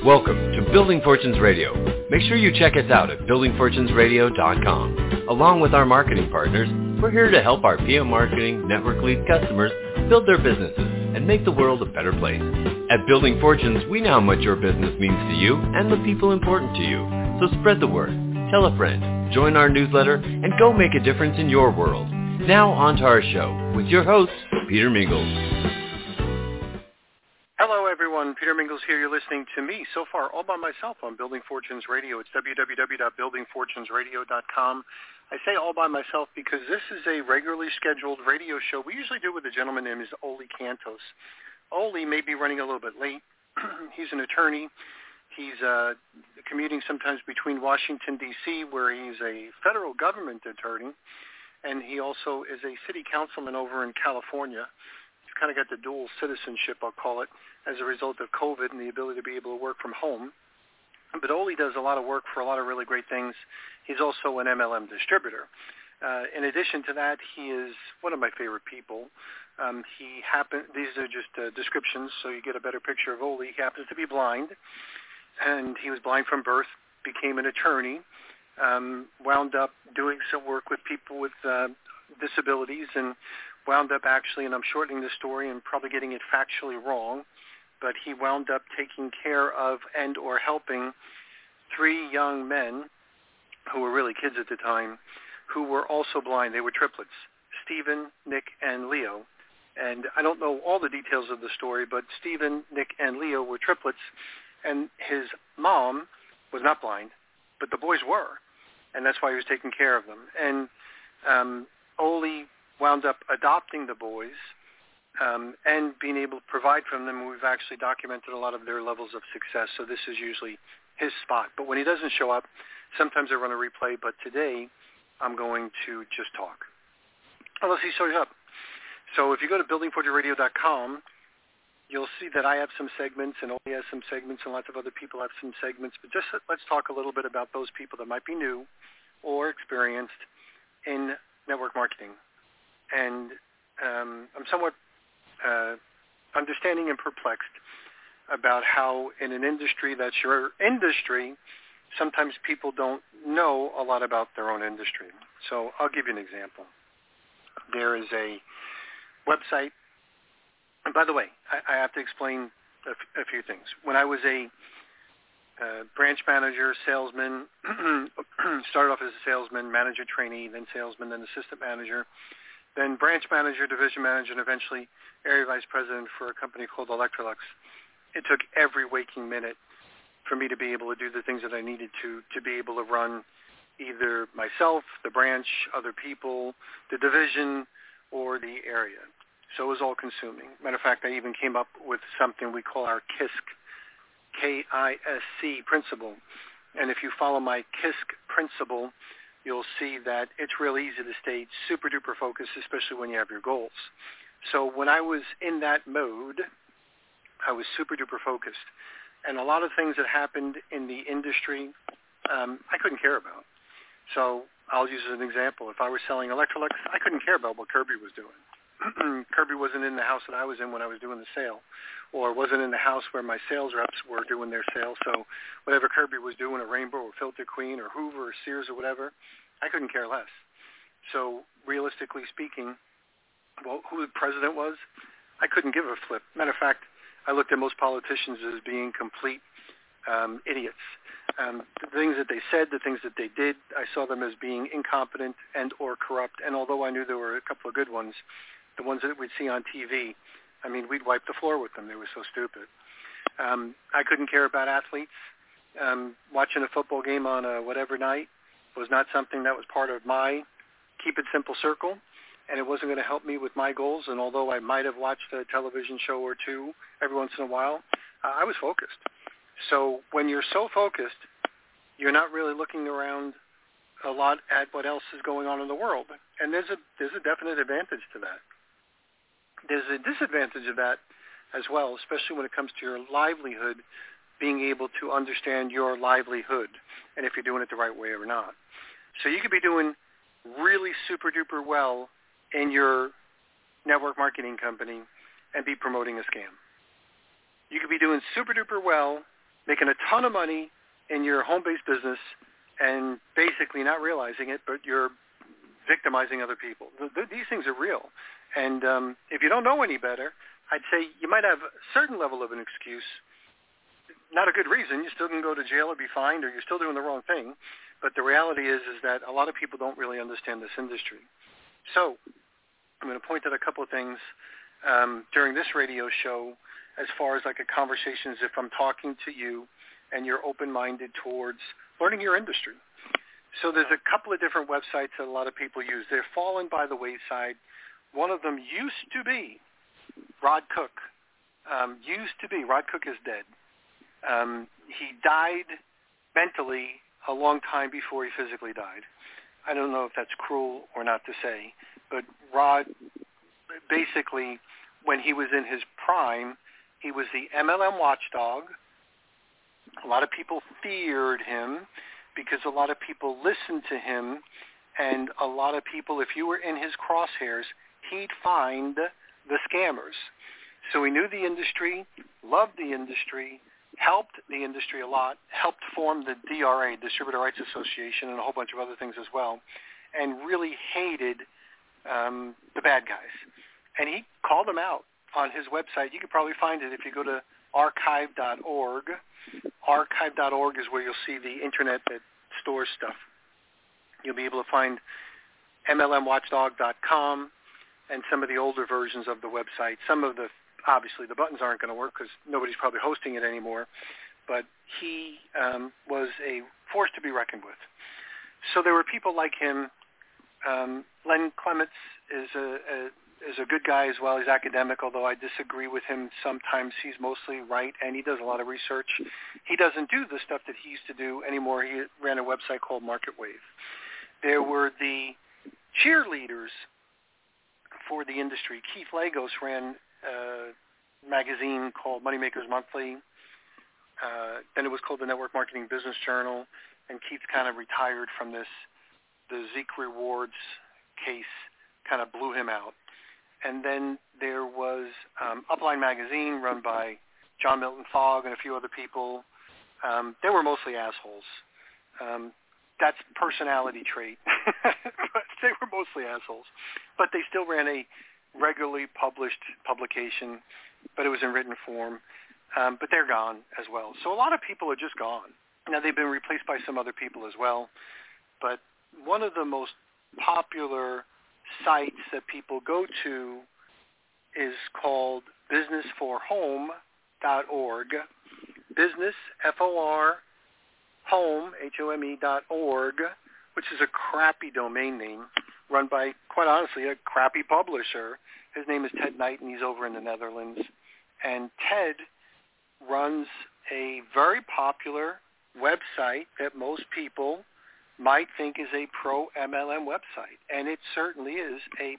Welcome to Building Fortunes Radio. Make sure you check us out at buildingfortunesradio.com. Along with our marketing partners, we're here to help our PM Marketing Network Lead customers build their businesses and make the world a better place. At Building Fortunes, we know how much your business means to you and the people important to you. So spread the word, tell a friend, join our newsletter, and go make a difference in your world. Now on to our show with your host, Peter Mingles. Hello, everyone. Peter Mingles here. You're listening to me so far all by myself on Building Fortunes Radio. It's www.buildingfortunesradio.com. I say all by myself because this is a regularly scheduled radio show we usually do with a gentleman named Ole Cantos. Ole may be running a little bit late. He's an attorney. He's commuting sometimes between Washington, D.C., where he's a federal government attorney, and he also is a city councilman over in California. Kind of got the dual citizenship, I'll call it, as a result of COVID and the ability to be able to work from home. But Ole does a lot of work for a lot of really great things. He's also an MLM distributor. In addition to that, he is one of my favorite people. These are just descriptions, so you get a better picture of Ole. He happens to be blind, and he was blind from birth, became an attorney, wound up doing some work with people with disabilities, and wound up actually, and I'm shortening the story and probably getting it factually wrong, but he wound up taking care of and or helping 3 young men who were really kids at the time who were also blind. They were triplets, Stephen, Nick, and Leo. And I don't know all the details of the story, but Stephen, Nick, and Leo were triplets, and his mom was not blind, but the boys were, and that's why he was taking care of them. And Ole wound up adopting the boys and being able to provide for them. We've actually documented a lot of their levels of success, so this is usually his spot. But when he doesn't show up, sometimes I run a replay, but today I'm going to just talk, unless he shows up. So if you go to buildingfortunesradio.com, you'll see that I have some segments, and Ole has some segments, and lots of other people have some segments. But just let's talk a little bit about those people that might be new or experienced in network marketing. And I'm somewhat understanding and perplexed about how in an industry that's your industry, sometimes people don't know a lot about their own industry. So I'll give you an example. There is a website, and by the way, I have to explain a few things. When I was a branch manager, salesman, started off as a salesman, manager, trainee, then salesman, then assistant manager, then branch manager, division manager, and eventually area vice president for a company called Electrolux. It took every waking minute for me to be able to do the things that I needed to be able to run either myself, the branch, other people, the division, or the area. So it was all consuming. Matter of fact, I even came up with something we call our KISC, K-I-S-C principle. And if you follow my KISC principle, you'll see that it's real easy to stay super-duper focused, especially when you have your goals. So when I was in that mode, I was super-duper focused. And a lot of things that happened in the industry, I couldn't care about. So I'll use as an example. If I was selling Electrolux, I couldn't care about what Kirby was doing. Kirby wasn't in the house that I was in when I was doing the sale, or wasn't in the house where my sales reps were doing their sale. So whatever Kirby was doing, a Rainbow or Filter Queen or Hoover or Sears or whatever, I couldn't care less. So realistically speaking, well, who the president was, I couldn't give a flip. Matter of fact, I looked at most politicians as being complete idiots. The things that they said, the things that they did, I saw them as being incompetent and or corrupt. And although I knew there were a couple of good ones, the ones that we'd see on TV, I mean, we'd wipe the floor with them. They were so stupid. I couldn't care about athletes. Watching a football game on a whatever night was not something that was part of my keep it simple circle, and it wasn't going to help me with my goals. And although I might have watched a television show or two every once in a while, I was focused. So when you're so focused, you're not really looking around a lot at what else is going on in the world. And there's a definite advantage to that. There's a disadvantage of that as well, especially when it comes to your livelihood, being able to understand your livelihood and if you're doing it the right way or not. So you could be doing really super-duper well in your network marketing company and be promoting a scam. You could be doing super-duper well making a ton of money in your home-based business and basically not realizing it, but you're victimizing other people. These things are real. And if you don't know any better, I'd say you might have a certain level of an excuse. Not a good reason. You still can go to jail or be fined, or you're still doing the wrong thing. But the reality is that a lot of people don't really understand this industry. So I'm going to point out a couple of things during this radio show as far as like a conversation as if I'm talking to you and you're open-minded towards learning your industry. So there's a couple of different websites that a lot of people use. They're fallen by the wayside. One of them used to be Rod Cook. Rod Cook is dead. He died mentally a long time before he physically died. I don't know if that's cruel or not to say, but Rod, basically, when he was in his prime, he was the MLM watchdog. A lot of people feared him because a lot of people listened to him, and a lot of people, if you were in his crosshairs, he'd find the scammers. So he knew the industry, loved the industry, helped the industry a lot, helped form the DRA, Distributor Rights Association, and a whole bunch of other things as well, and really hated the bad guys. And he called them out on his website. You could probably find it if you go to archive.org. Archive.org is where you'll see the internet that stores stuff. You'll be able to find MLMwatchdog.com and some of the older versions of the website. Some of the, obviously, the buttons aren't going to work because nobody's probably hosting it anymore. But he was a force to be reckoned with. So there were people like him. Len Clements is a good guy as well. He's academic, although I disagree with him. Sometimes he's mostly right, and he does a lot of research. He doesn't do the stuff that he used to do anymore. He ran a website called MarketWave. There were the cheerleaders for the industry. Keith Lagos ran a magazine called Moneymakers Monthly. Then it was called the Network Marketing Business Journal, and Keith kind of retired from this. The Zeke Rewards case kind of blew him out. And then there was Upline Magazine, run by John Milton Fogg and a few other people. They were mostly assholes. That's personality trait. But they were mostly assholes. But they still ran a regularly published publication, but it was in written form. But they're gone as well. So a lot of people are just gone. Now, they've been replaced by some other people as well. But one of the most popular sites that people go to is called businessforhome.org. Business, F-O-R, home, H-O-M-E.org, which is a crappy domain name run by, quite honestly, a crappy publisher. His name is Ted Knighton. He's over in the Netherlands. And Ted runs a very popular website that most people might think is a pro-MLM website. And it certainly is a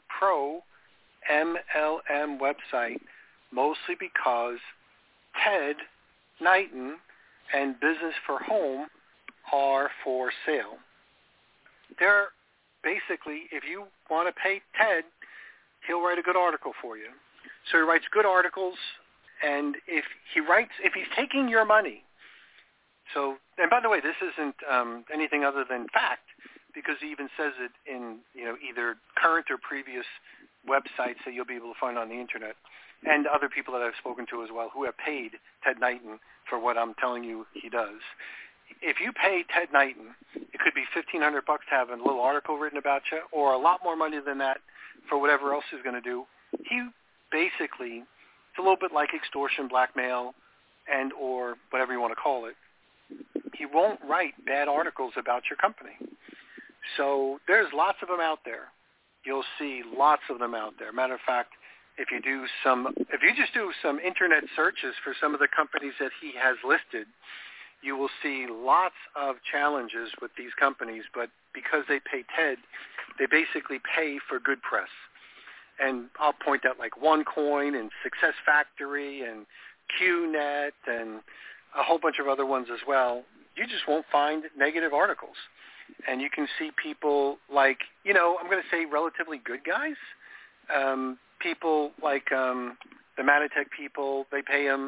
pro-MLM website, mostly because Ted Knighton and Business for Home are for sale. They're basically, if you want to pay Ted, he'll write a good article for you. So he writes good articles, and if he's taking your money, so, and by the way, this isn't anything other than fact, because he even says it in, either current or previous websites that you'll be able to find on the internet, and other people that I've spoken to as well who have paid Ted Knighton for what I'm telling you he does. If you pay Ted Knighton, it could be $1,500 to have a little article written about you, or a lot more money than that for whatever else he's going to do. He basically, it's a little bit like extortion, blackmail, and or whatever you want to call it. He won't write bad articles about your company. So there's lots of them out there. You'll see lots of them out there. Matter of fact, if you just do some internet searches for some of the companies that he has listed, you will see lots of challenges with these companies, but because they pay Ted, they basically pay for good press. And I'll point out like OneCoin and Success Factory and QNet and a whole bunch of other ones as well. You just won't find negative articles. And you can see people like, I'm going to say relatively good guys. People like the Manatech people, they pay them,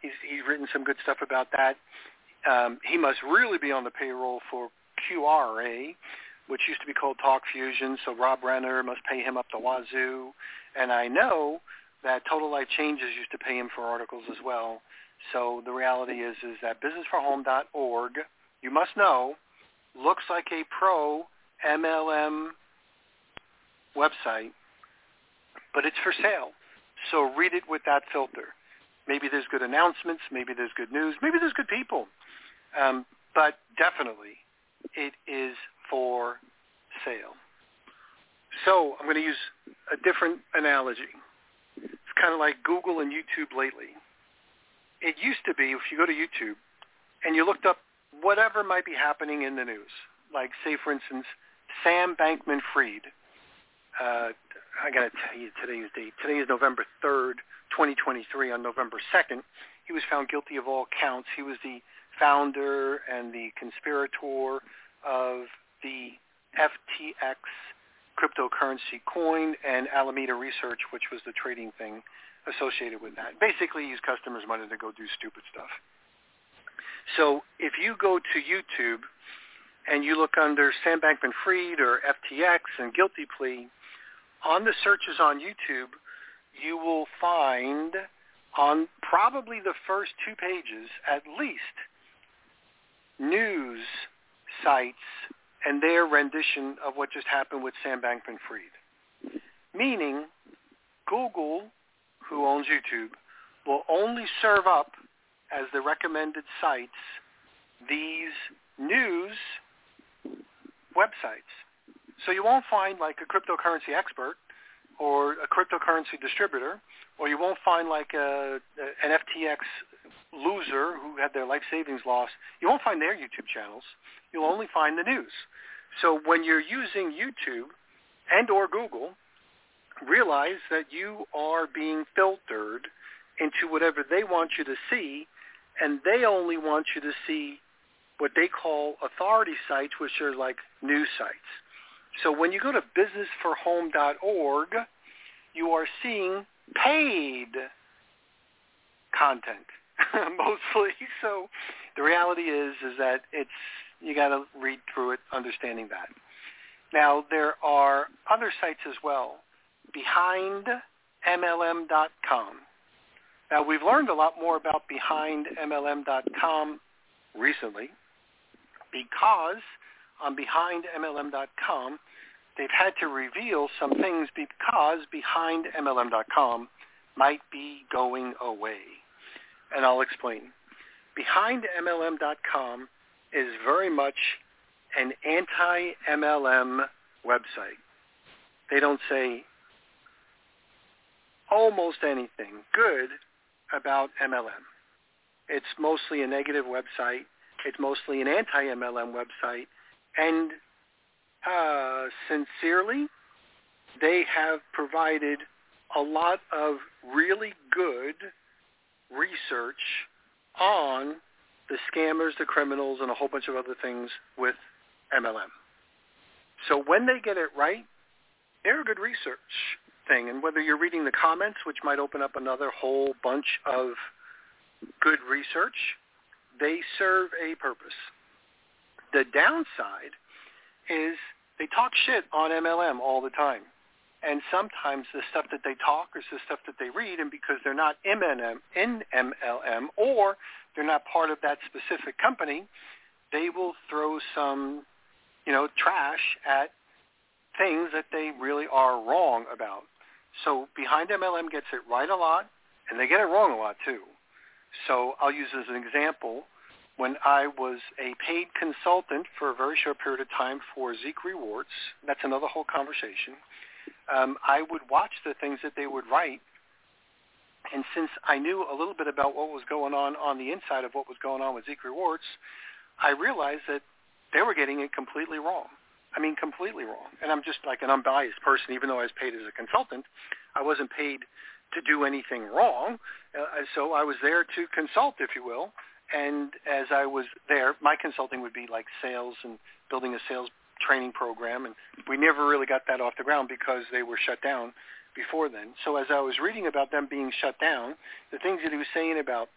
He's written some good stuff about that. He must really be on the payroll for QRA, which used to be called Talk Fusion, so Rob Renner must pay him up the wazoo. And I know that Total Life Changes used to pay him for articles as well. So the reality is that businessforhome.org, you must know, looks like a pro MLM website, but it's for sale. So read it with that filter. Maybe there's good announcements, maybe there's good news, maybe there's good people. But definitely it is for sale. So I'm going to use a different analogy. It's kind of like Google and YouTube lately. It used to be, if you go to YouTube and you looked up whatever might be happening in the news, like, say, for instance, Sam Bankman-Fried. I got to tell you today's date. Today is November 3rd, 2023. On November 2nd, he was found guilty of all counts. He was the founder and the conspirator of the FTX cryptocurrency coin and Alameda Research, which was the trading thing associated with that. Basically, use customers' money to go do stupid stuff. So if you go to YouTube and you look under Sam Bankman-Fried or FTX and guilty plea, on the searches on YouTube, you will find on probably the first 2 pages at least news sites and their rendition of what just happened with Sam Bankman-Fried. Meaning, Google, who owns YouTube, will only serve up as the recommended sites these news websites. So you won't find like a cryptocurrency expert or a cryptocurrency distributor, or you won't find like an FTX loser who had their life savings lost. You won't find their YouTube channels. You'll only find the news. So when you're using YouTube and or Google, realize that you are being filtered into whatever they want you to see, and they only want you to see what they call authority sites, which are like news sites. So when you go to businessforhome.org, you are seeing paid content mostly. So the reality is that you got to read through it, understanding that. Now there are other sites as well, BehindMLM.com. Now we've learned a lot more about BehindMLM.com recently, because on BehindMLM.com, they've had to reveal some things because BehindMLM.com might be going away. And I'll explain. BehindMLM.com is very much an anti-MLM website. They don't say almost anything good about MLM. It's mostly a negative website. It's mostly an anti-MLM website. And sincerely, they have provided a lot of really good research on the scammers, the criminals, and a whole bunch of other things with MLM. So when they get it right, they're a good research thing. And whether you're reading the comments, which might open up another whole bunch of good research, they serve a purpose. The downside is they talk shit on MLM all the time. And sometimes the stuff that they talk is the stuff that they read, and because they're not in MLM or they're not part of that specific company, they will throw some, trash at things that they really are wrong about. So Behind MLM gets it right a lot, and they get it wrong a lot too. So I'll use as an example, when I was a paid consultant for a very short period of time for Zeek Rewards, that's another whole conversation, I would watch the things that they would write. And since I knew a little bit about what was going on the inside of what was going on with Zeek Rewards, I realized that they were getting it completely wrong. I mean, completely wrong. And I'm just like an unbiased person, even though I was paid as a consultant. I wasn't paid to do anything wrong. So I was there to consult, if you will. And as I was there, my consulting would be like sales and building a sales training program. And we never really got that off the ground because they were shut down before then. So as I was reading about them being shut down, the things that he was saying about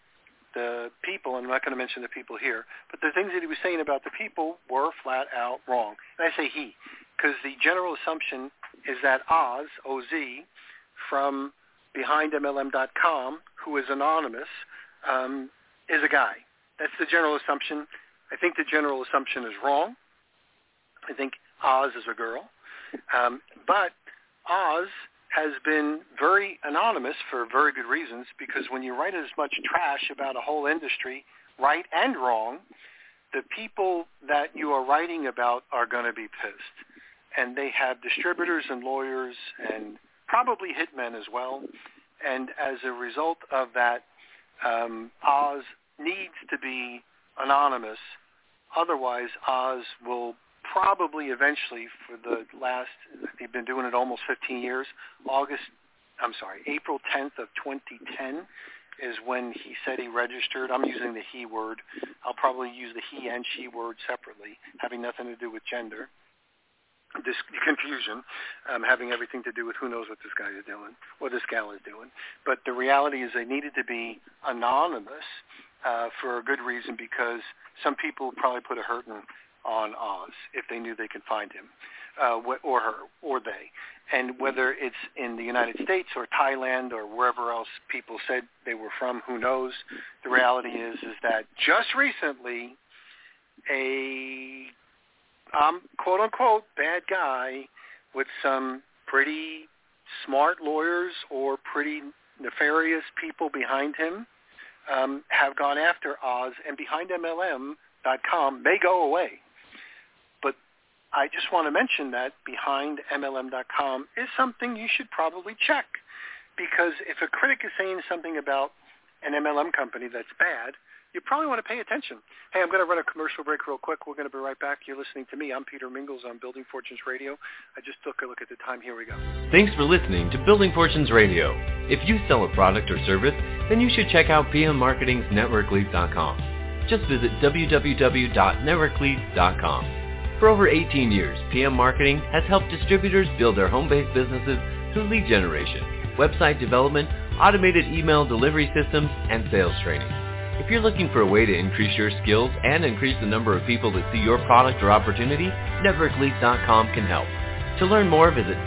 the people, and I'm not going to mention the people here, but the things that he was saying about the people were flat out wrong. And I say he, because the general assumption is that Oz, O-Z, from BehindMLM.com, who is anonymous, is a guy. That's the general assumption. I think the general assumption is wrong. I think Oz is a girl. But Oz has been very anonymous for very good reasons, because when you write as much trash about a whole industry, right and wrong, the people that you are writing about are going to be pissed. And they have distributors and lawyers and probably hitmen as well. And as a result of that, Oz needs to be anonymous. Otherwise, Oz will probably eventually, for the last, they've been doing it almost 15 years, April 10th of 2010 is when he said he registered. I'm using the he word. I'll probably use the he and she word separately, having nothing to do with gender. This confusion, having everything to do with who knows what this guy is doing or this gal is doing. But the reality is they needed to be anonymous for a good reason, because some people probably put a hurting on Oz if they knew they could find him, or her, or they. And whether it's in the United States or Thailand or wherever else people said they were from, who knows? The reality is that just recently a quote-unquote bad guy with some pretty smart lawyers or pretty nefarious people behind him have gone after Oz, and BehindMLM.com may go away. But I just want to mention that BehindMLM.com is something you should probably check, because if a critic is saying something about an MLM company that's bad, you probably want to pay attention. Hey, I'm going to run a commercial break real quick. We're going to be right back. You're listening to me. I'm Peter Mingles on Building Fortunes Radio. I just took a look at the time. Here we go. Thanks for listening to Building Fortunes Radio. If you sell a product or service, then you should check out PM Marketing's NetworkLeads.com. Just visit www.networkleads.com. For over 18 years, PM Marketing has helped distributors build their home-based businesses through lead generation, website development, automated email delivery systems, and sales training. If you're looking for a way to increase your skills and increase the number of people that see your product or opportunity, NetworkLeads.com can help. To learn more, visit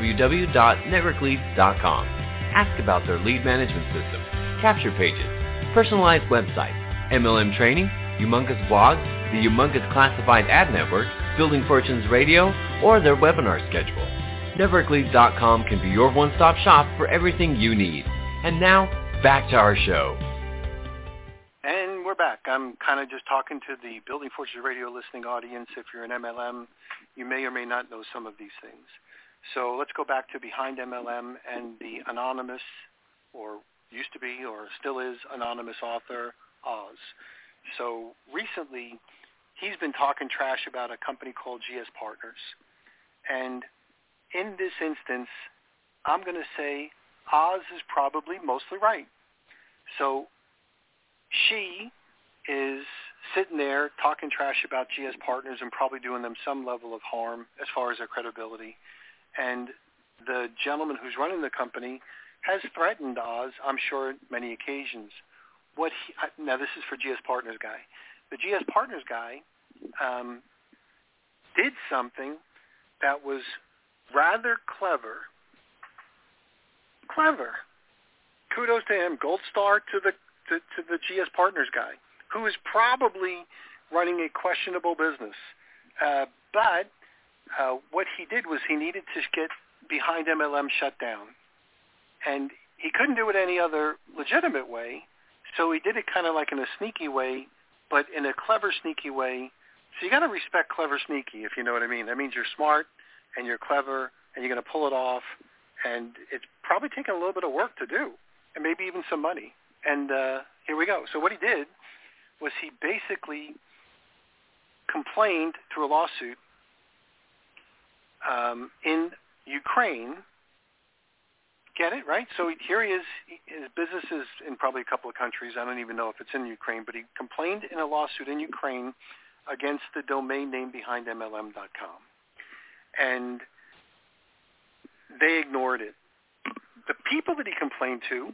www.networkleads.com. Ask about their lead management system, capture pages, personalized websites, MLM training, humongous blogs, the humongous classified ad network, Building Fortunes Radio, or their webinar schedule. NetworkLeads.com can be your one-stop shop for everything you need. And now, back to our show. And we're back. I'm kind of just talking to the Building Fortunes Radio listening audience. If you're an MLM, you may or may not know some of these things. So let's go back to Behind MLM and the anonymous, or used to be, or still is, anonymous author, Oz. So recently, he's been talking trash about a company called GS Partners. And in this instance, I'm going to say Oz is probably mostly right. So she is sitting there talking trash about GS Partners and probably doing them some level of harm as far as their credibility. And the gentleman who's running the company has threatened Oz, I'm sure, on many occasions. Now, this is for GS Partners guy. The GS Partners guy did something that was rather clever. Kudos to him. Gold star to the GS Partners guy, who is probably running a questionable business. But what he did was he needed to get Behind MLM shut down. And he couldn't do it any other legitimate way, so he did it kind of like in a sneaky way, but in a clever, sneaky way. So you got to respect clever, sneaky, if you know what I mean. That means you're smart and you're clever and you're going to pull it off, and it's probably taken a little bit of work to do, and maybe even some money. And here we go. So what he did was he basically complained through a lawsuit in Ukraine. Get it, right? So here he is. His business is in probably a couple of countries. I don't even know if it's in Ukraine, but he complained in a lawsuit in Ukraine against the domain name BehindMLM.com. And they ignored it. The people that he complained to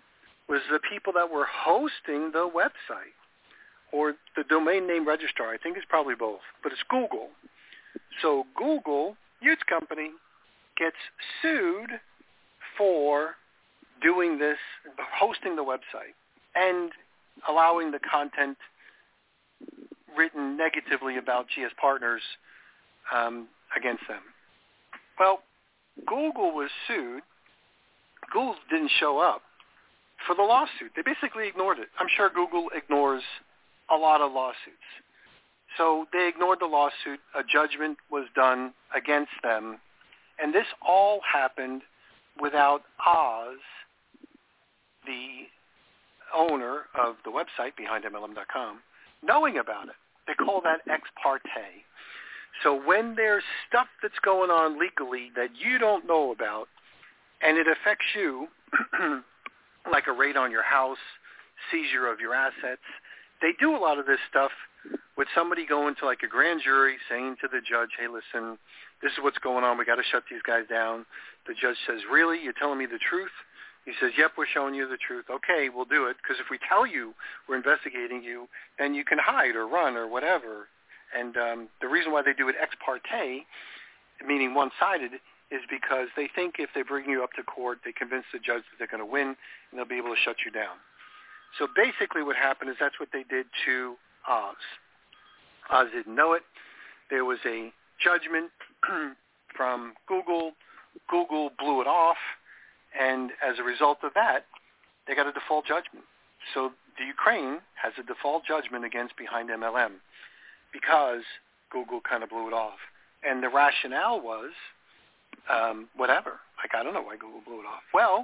was the people that were hosting the website, or the domain name registrar. I think it's probably both, but it's Google. So Google, huge company, gets sued for doing this, hosting the website, and allowing the content written negatively about GS Partners against them. Well, Google was sued. Google didn't show up for the lawsuit. They basically ignored it. I'm sure Google ignores a lot of lawsuits. So they ignored the lawsuit. A judgment was done against them. And this all happened without Oz, the owner of the website BehindMLM.com, knowing about it. They call that ex parte. So when there's stuff that's going on legally that you don't know about, and it affects you, like a raid on your house, seizure of your assets, they do a lot of this stuff with somebody going to like a grand jury saying to the judge, hey, listen, this is what's going on. We got to shut these guys down. The judge says, really? You're telling me the truth? He says, yep, we're showing you the truth. Okay, we'll do it, because if we tell you we're investigating you, then you can hide or run or whatever. And the reason why they do it ex parte, meaning one-sided, is because they think if they bring you up to court, they convince the judge that they're going to win, and they'll be able to shut you down. So basically what happened is that's what they did to Oz. Oz didn't know it. There was a judgment from Google. Google blew it off, and as a result of that, they got a default judgment. So the Ukraine has a default judgment against Behind MLM because Google kind of blew it off. And the rationale was, whatever. Like, I don't know why Google blew it off. Well,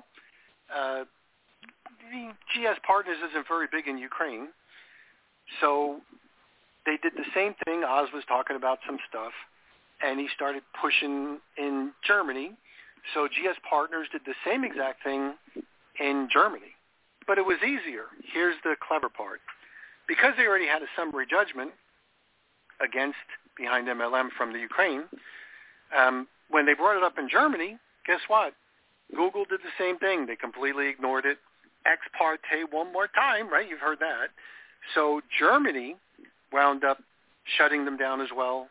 the GS Partners isn't very big in Ukraine, so they did the same thing. Oz was talking about some stuff, and he started pushing in Germany. So GS Partners did the same exact thing in Germany, but it was easier. Here's the clever part. Because they already had a summary judgment against Behind MLM from the Ukraine, when they brought it up in Germany, guess what? Google did the same thing. They completely ignored it. Ex parte one more time, right? You've heard that. So Germany wound up shutting them down as well.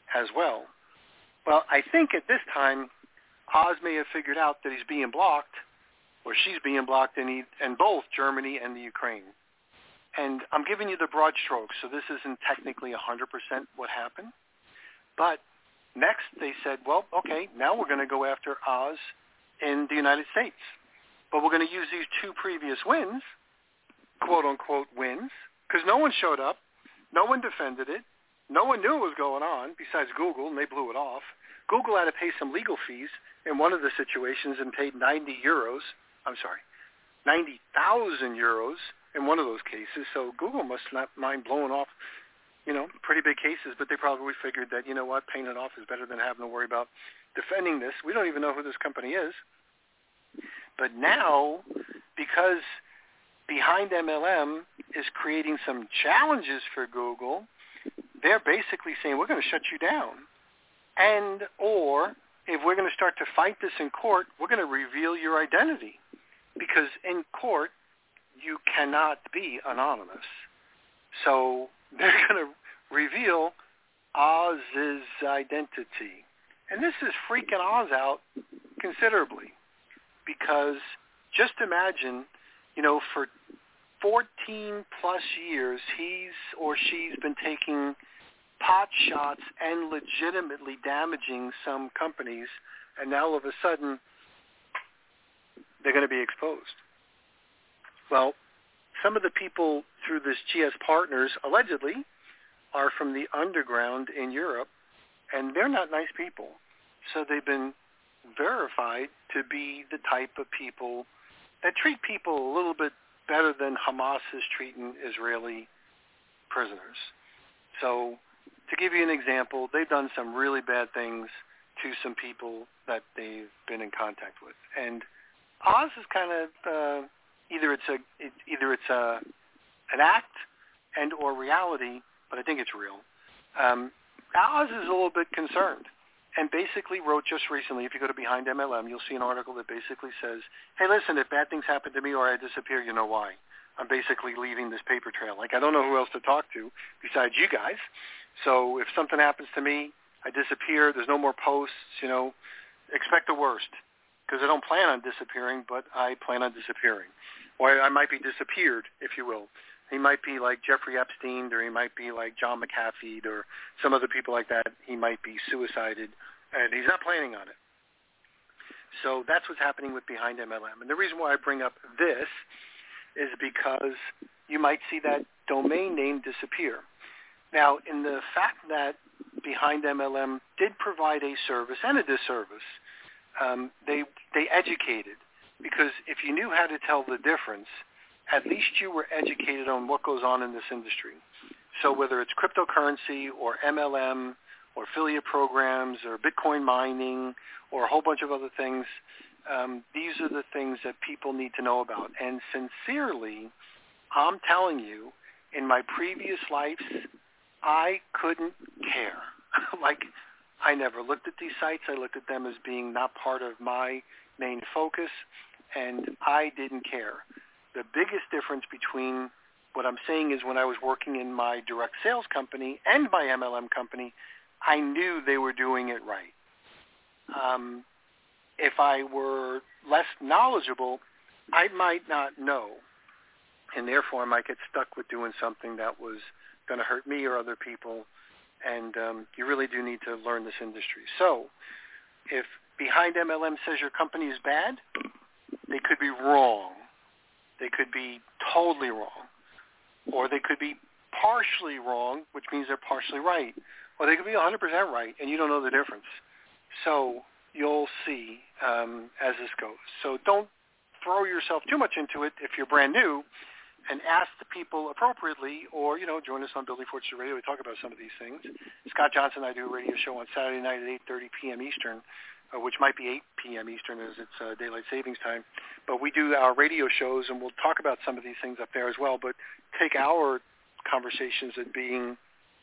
Well, I think at this time, Oz may have figured out that he's being blocked, or she's being blocked in both Germany and the Ukraine. And I'm giving you the broad strokes, so this isn't technically 100% what happened. But next they said, well, okay, now we're going to go after Oz in the United States. But we're going to use these two previous wins, quote-unquote wins, because no one showed up. No one defended it. No one knew what was going on besides Google, and they blew it off. Google had to pay some legal fees in one of the situations and paid 90,000 euros in one of those cases. So Google must not mind blowing off, pretty big cases, but they probably figured that, you know what, paying it off is better than having to worry about defending this. We don't even know who this company is. But now, because Behind MLM is creating some challenges for Google, they're basically saying, we're going to shut you down. And, or, if we're going to start to fight this in court, we're going to reveal your identity. Because in court, you cannot be anonymous. So they're going to reveal Oz's identity. And this is freaking Oz out considerably. Because just imagine, for 14 plus years, he's or she's been taking pot shots and legitimately damaging some companies, and now all of a sudden they're going to be exposed. Well, some of the people through this GS Partners allegedly are from the underground in Europe, and they're not nice people. So they've been verified to be the type of people that treat people a little bit better than Hamas is treating Israeli prisoners. So to give you an example, they've done some really bad things to some people that they've been in contact with. And Oz is kind of either it's an act and or reality, but I think it's real. Oz is a little bit concerned and basically wrote just recently, if you go to Behind MLM, you'll see an article that basically says, hey, listen, if bad things happen to me or I disappear, you know why. I'm basically leaving this paper trail. Like, I don't know who else to talk to besides you guys. So if something happens to me, I disappear, there's no more posts, expect the worst. Because I don't plan on disappearing, but I plan on disappearing. Or I might be disappeared, if you will. He might be like Jeffrey Epstein, or he might be like John McAfee, or some other people like that. He might be suicided, and he's not planning on it. So that's what's happening with Behind MLM. And the reason why I bring up this is because you might see that domain name disappear. Now, in the fact that Behind MLM did provide a service and a disservice, they educated, because if you knew how to tell the difference, at least you were educated on what goes on in this industry. So whether it's cryptocurrency or MLM or affiliate programs or Bitcoin mining or a whole bunch of other things, these are the things that people need to know about. And sincerely, I'm telling you, in my previous lives, I couldn't care. Like, I never looked at these sites. I looked at them as being not part of my main focus, and I didn't care. The biggest difference between what I'm saying is when I was working in my direct sales company and my MLM company, I knew they were doing it right. If I were less knowledgeable, I might not know, and therefore I might get stuck with doing something that was going to hurt me or other people, and you really do need to learn this industry. So if Behind MLM says your company is bad, they could be wrong. They could be totally wrong, or they could be partially wrong, which means they're partially right, or they could be 100% right, and you don't know the difference. So you'll see as this goes. So don't throw yourself too much into it if you're brand new, and ask the people appropriately, or, join us on Building Fortunes Radio. We talk about some of these things. Scott Johnson and I do a radio show on Saturday night at 8:30 p.m. Eastern, which might be 8 p.m. Eastern as it's daylight savings time. But we do our radio shows, and we'll talk about some of these things up there as well, but take our conversations as being,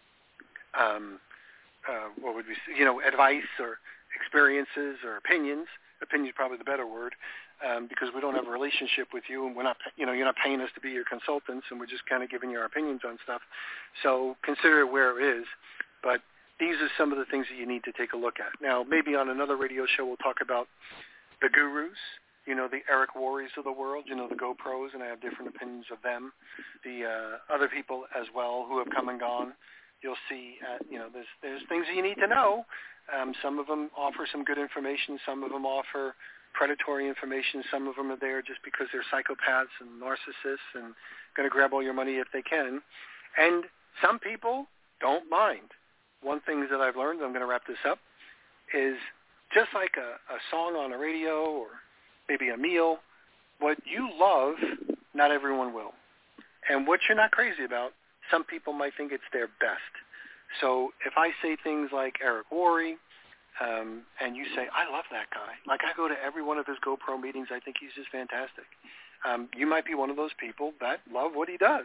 advice or experiences or opinions. Opinion is probably the better word, because we don't have a relationship with you, and we're not, you're not paying us to be your consultants, and we're just kind of giving you our opinions on stuff. So consider it where it is. But these are some of the things that you need to take a look at. Now, maybe on another radio show we'll talk about the gurus, the Eric Worres of the world, the GoPros, and I have different opinions of them. The other people as well who have come and gone. You'll see, there's things that you need to know. Some of them offer some good information. Some of them offer predatory information. Some of them are there just because they're psychopaths and narcissists and going to grab all your money if they can. And some people don't mind. One thing that I've learned, I'm going to wrap this up, is just like a song on a radio or maybe a meal, what you love, not everyone will. And what you're not crazy about, some people might think it's their best. So if I say things like Eric Worre, and you say, I love that guy. Like, I go to every one of his GoPro meetings. I think he's just fantastic. You might be one of those people that love what he does.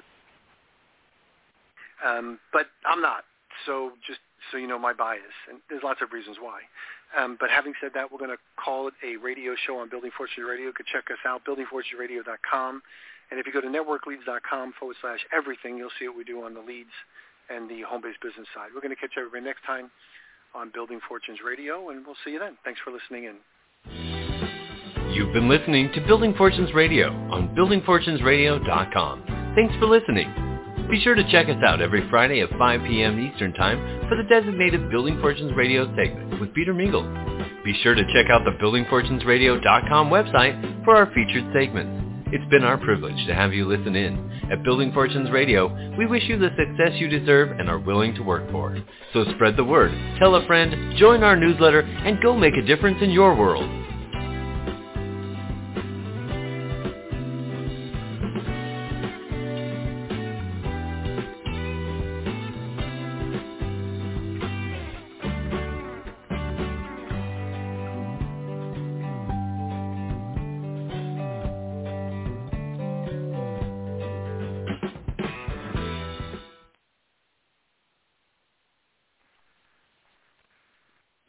But I'm not. So just so you know my bias, and there's lots of reasons why. But having said that, we're going to call it a radio show on Building Fortunes Radio. You could check us out, buildingfortunesradio.com. And if you go to networkleads.com/everything, you'll see what we do on the leads and the home-based business side. We're going to catch everybody next time on Building Fortunes Radio, and we'll see you then. Thanks for listening in. You've been listening to Building Fortunes Radio on buildingfortunesradio.com. Thanks for listening. Be sure to check us out every Friday at 5 p.m. Eastern Time for the designated Building Fortunes Radio segment with Peter Mingle. Be sure to check out the buildingfortunesradio.com website for our featured segments. It's been our privilege to have you listen in. At Building Fortunes Radio, we wish you the success you deserve and are willing to work for. So spread the word, tell a friend, join our newsletter, and go make a difference in your world.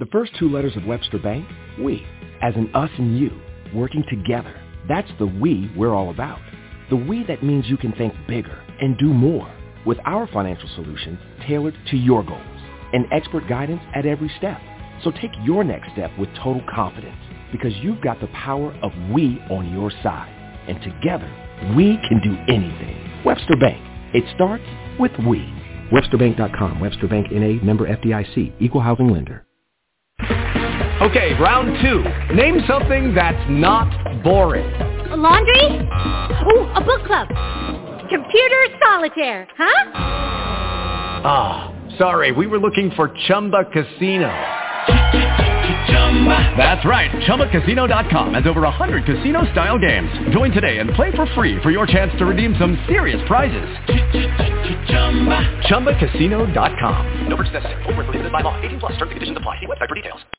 The first two letters of Webster Bank, we, as in us and you, working together. That's the we we're all about. The we that means you can think bigger and do more with our financial solutions tailored to your goals and expert guidance at every step. So take your next step with total confidence because you've got the power of we on your side. And together, we can do anything. Webster Bank. It starts with we. WebsterBank.com. Webster Bank N.A. member FDIC. Equal housing lender. Okay, round two. Name something that's not boring. A laundry? Ooh, a book club. Computer solitaire, huh? Ah, sorry, we were looking for Chumba Casino. That's right, ChumbaCasino.com has over 100 casino-style games. Join today and play for free for your chance to redeem some serious prizes. ChumbaCasino.com. No purchase necessary. Void where prohibited by law. 18+ terms and conditions apply. See website for details.